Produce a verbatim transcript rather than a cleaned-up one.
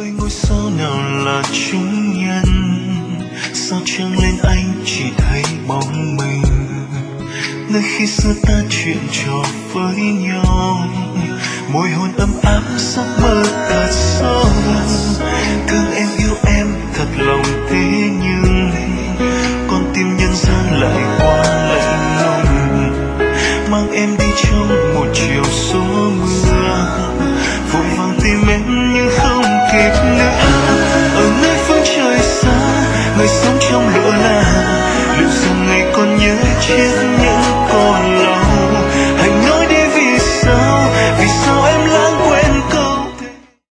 ơi ngôi sao nào là chúng nhân, sao trăng lên anh chỉ thấy bóng mình, nơi khi xưa ta chuyện trò với nhau, môi hôn ấm áp giấc mơ thật sâu. Thương em yêu em thật lòng thế nhưng con tim nhân gian lại quá lạnh lùng, mang em đi trong một chiều gió mưa, vội vàng tìm em nhưng không kịp nữa. Ở nơi phương trời xa, người sống trong lụa là liệu rằng ngày còn nhớ chiếc